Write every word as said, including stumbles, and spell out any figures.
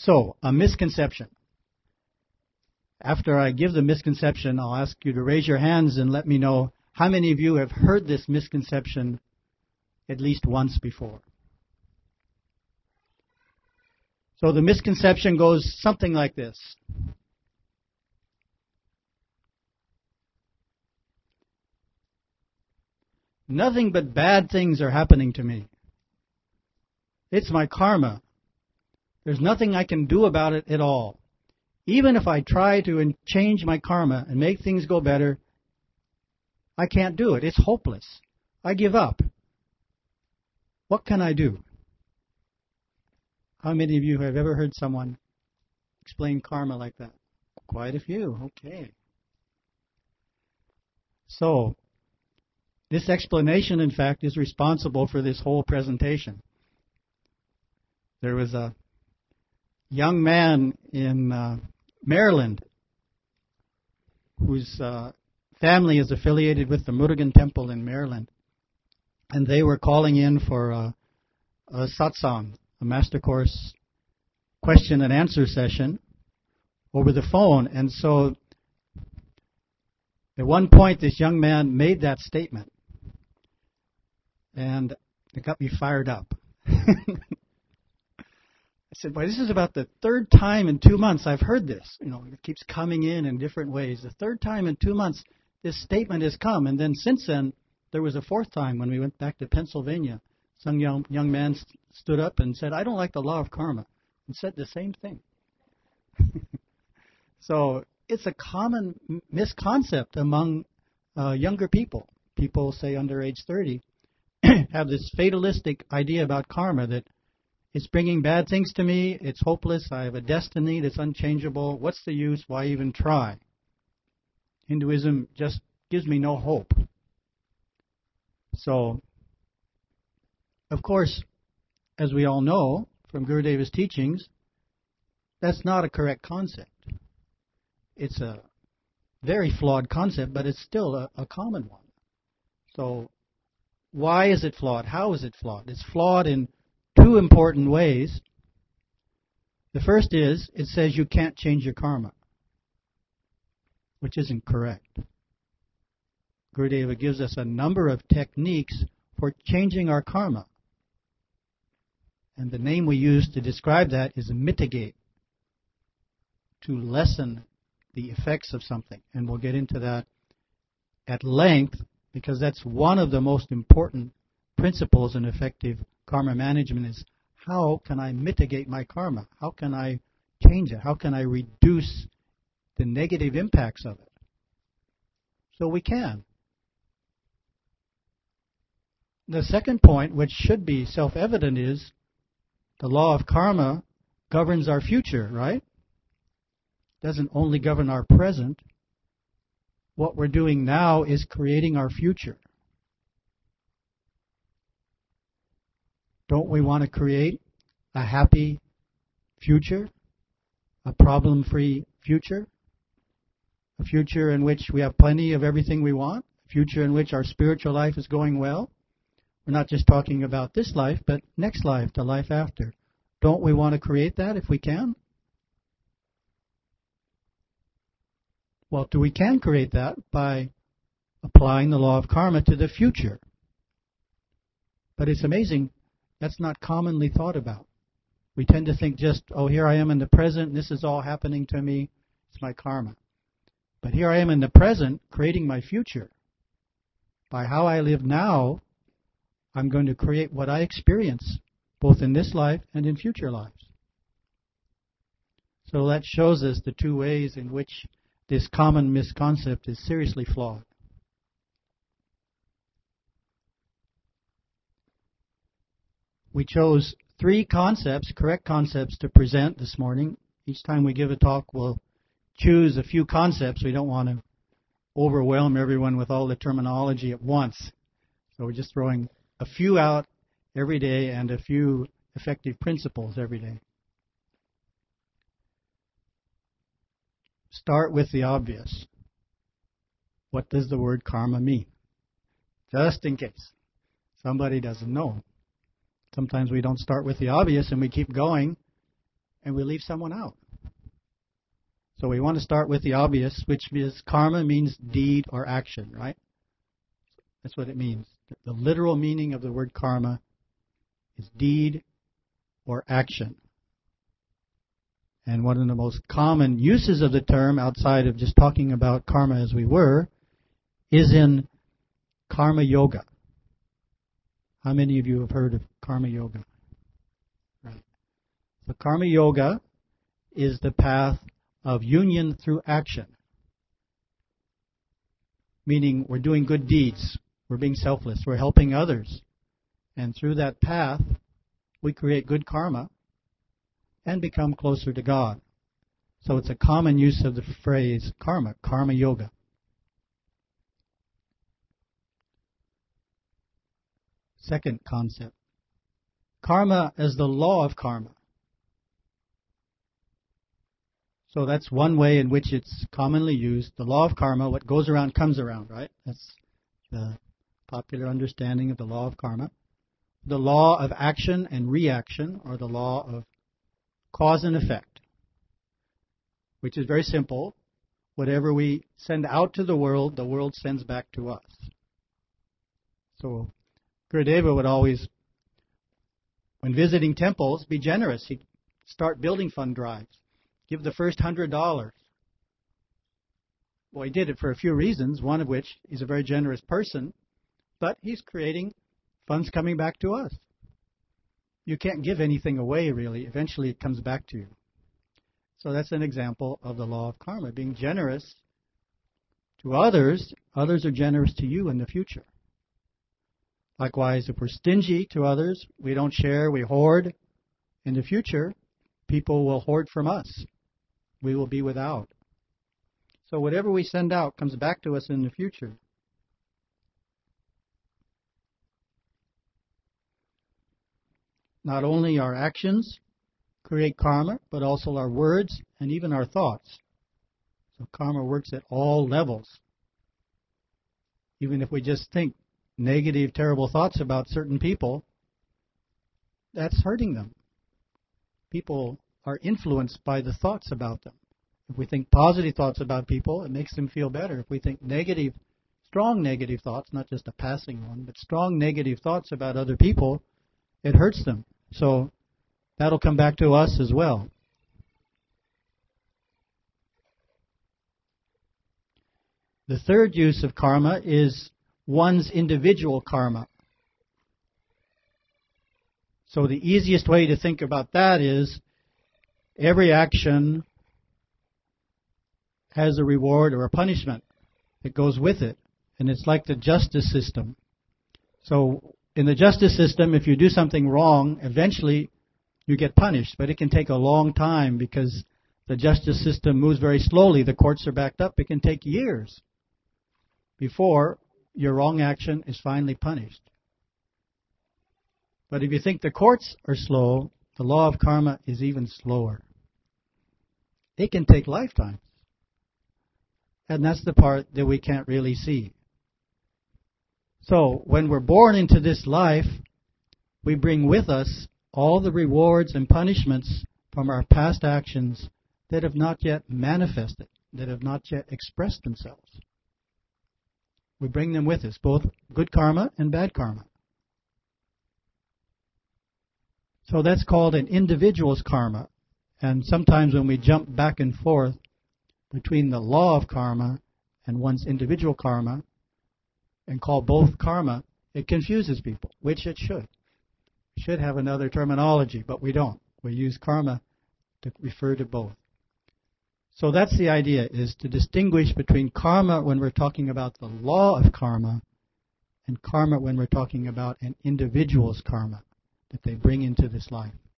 So, a misconception. After I give the misconception, I'll ask you to raise your hands and let me know how many of you have heard this misconception at least once before. So the misconception goes something like this. Nothing but bad things are happening to me. It's my karma. There's nothing I can do about it at all. Even if I try to change my karma and make things go better, I can't do it. It's hopeless. I give up. What can I do? How many of you have ever heard someone explain karma like that? Quite a few. Okay. So, this explanation, in fact, is responsible for this whole presentation. There was a young man in uh, Maryland whose uh, family is affiliated with the Murugan Temple in Maryland. And they were calling in for a, a satsang, a Master Course question and answer session over the phone. And so at one point, this young man made that statement. And it got me fired up. I said, well, this is about the third time in two months I've heard this. You know, it keeps coming in in different ways. The third time in two months this statement has come. And then since then, there was a fourth time when we went back to Pennsylvania. Some young, young man st- stood up and said, I don't like the law of karma, and said the same thing. So it's a common misconcept among uh, younger people. People, say, under age thirty, have this fatalistic idea about karma that it's bringing bad things to me, it's hopeless, I have a destiny that's unchangeable, what's the use, why even try? Hinduism just gives me no hope. So, of course, as we all know from Gurudeva's teachings, that's not a correct concept. It's a very flawed concept, but it's still a, a common one. So, why is it flawed? How is it flawed? It's flawed in two important ways. The first is, it says you can't change your karma, which isn't correct. Gurudeva gives us a number of techniques for changing our karma. And the name we use to describe that is mitigate, to lessen the effects of something. And we'll get into that at length, because that's one of the most important principles in effective karma management is, how can I mitigate my karma? How can I change it? How can I reduce the negative impacts of it? So we can. The second point, which should be self-evident, is the law of karma governs our future, right? It doesn't only govern our present. What we're doing now is creating our future. Don't we want to create a happy future? A problem-free future? A future in which we have plenty of everything we want? A future in which our spiritual life is going well? We're not just talking about this life, but next life, the life after. Don't we want to create that if we can? Well, we can create that by applying the law of karma to the future. But it's amazing, that's not commonly thought about. We tend to think just, oh, here I am in the present, this is all happening to me, it's my karma. But here I am in the present, creating my future. By how I live now, I'm going to create what I experience, both in this life and in future lives. So that shows us the two ways in which this common misconcept is seriously flawed. We chose three concepts, correct concepts, to present this morning. Each time we give a talk, we'll choose a few concepts. We don't want to overwhelm everyone with all the terminology at once. So we're just throwing a few out every day and a few effective principles every day. Start with the obvious. What does the word karma mean? Just in case somebody doesn't know. Sometimes we don't start with the obvious and we keep going, and we leave someone out. So we want to start with the obvious, which is karma means deed or action, right? That's what it means. The literal meaning of the word karma is deed or action. And one of the most common uses of the term, outside of just talking about karma as we were, is in karma yoga. How many of you have heard of karma yoga? Right. So karma yoga is the path of union through action. Meaning we're doing good deeds. We're being selfless. We're helping others. And through that path, we create good karma and become closer to God. So it's a common use of the phrase karma, karma yoga. Second concept. Karma as the law of karma. So that's one way in which it's commonly used. The law of karma, what goes around comes around, right? That's the popular understanding of the law of karma. The law of action and reaction, or the law of cause and effect, which is very simple. Whatever we send out to the world, the world sends back to us. So Gurudeva would always, when visiting temples, be generous. He'd start building fund drives. Give the first hundred dollars. Well, he did it for a few reasons, one of which he's a very generous person, but he's creating funds coming back to us. You can't give anything away, really. Eventually it comes back to you. So that's an example of the law of karma. Being generous to others, others are generous to you in the future. Likewise, if we're stingy to others, we don't share, we hoard, in the future, people will hoard from us. We will be without. So whatever we send out comes back to us in the future. Not only our actions create karma, but also our words and even our thoughts. So karma works at all levels. Even if we just think negative, terrible thoughts about certain people, that's hurting them. People are influenced by the thoughts about them. If we think positive thoughts about people, it makes them feel better. If we think negative, strong negative thoughts, not just a passing one, but strong negative thoughts about other people, it hurts them. So that'll come back to us as well. The third use of karma is one's individual karma. So the easiest way to think about that is every action has a reward or a punishment that goes with it. And it's like the justice system. So in the justice system, if you do something wrong, eventually you get punished. But it can take a long time because the justice system moves very slowly. The courts are backed up. It can take years before your wrong action is finally punished. But if you think the courts are slow, the law of karma is even slower. It can take lifetimes. And that's the part that we can't really see. So when we're born into this life, we bring with us all the rewards and punishments from our past actions that have not yet manifested, that have not yet expressed themselves. We bring them with us, both good karma and bad karma. So that's called an individual's karma. And sometimes when we jump back and forth between the law of karma and one's individual karma, and call both karma, it confuses people, which it should. We should have another terminology, but we don't. We use karma to refer to both. So that's the idea, is to distinguish between karma when we're talking about the law of karma and karma when we're talking about an individual's karma that they bring into this life.